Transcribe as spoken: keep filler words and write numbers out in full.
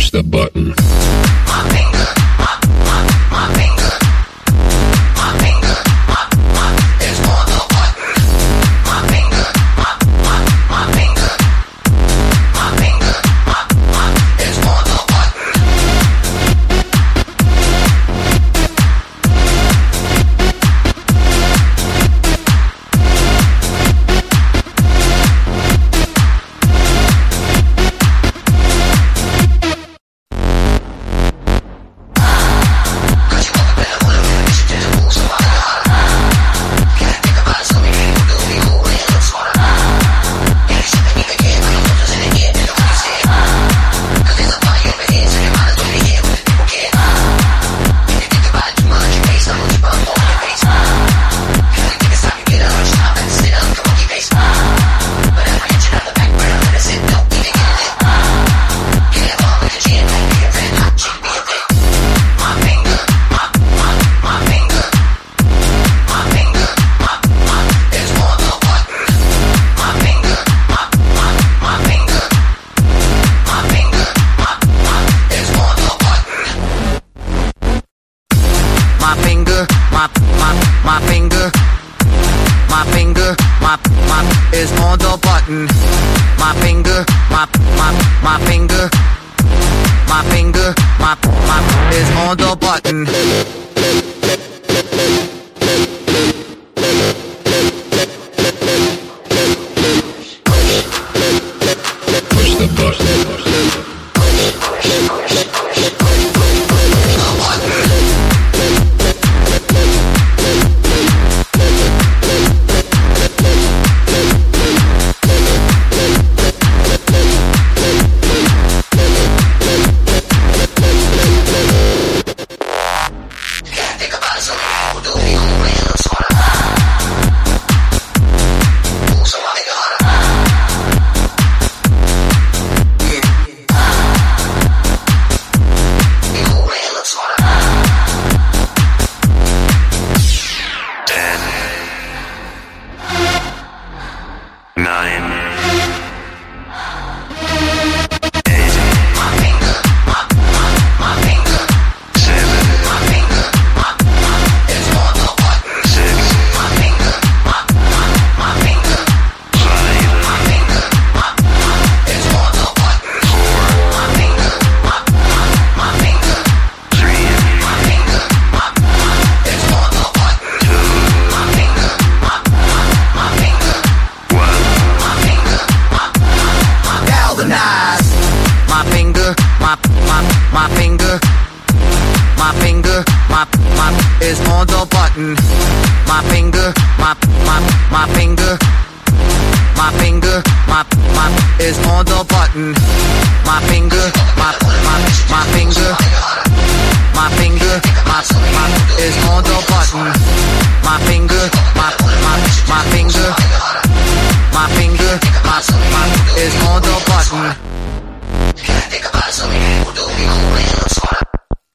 Push the button. My finger, my, my, my finger. My finger, my, my, is on the button. My finger, my, my, my finger. My finger, my, my, is on the button. My finger, my, my, my finger. My finger, my, my, is on the button. My finger, my, my, my finger. My finger, my, my, is on the button. Push the button. My finger, my, my, my finger. My finger, my, my, is on the button. My finger, my, my, my finger. My finger, my, my, is on the button. My finger, my, my, my finger. My finger, my, my, is on the button. My finger, my, my, my finger. My finger, my, my, is on the button. Can I think about something?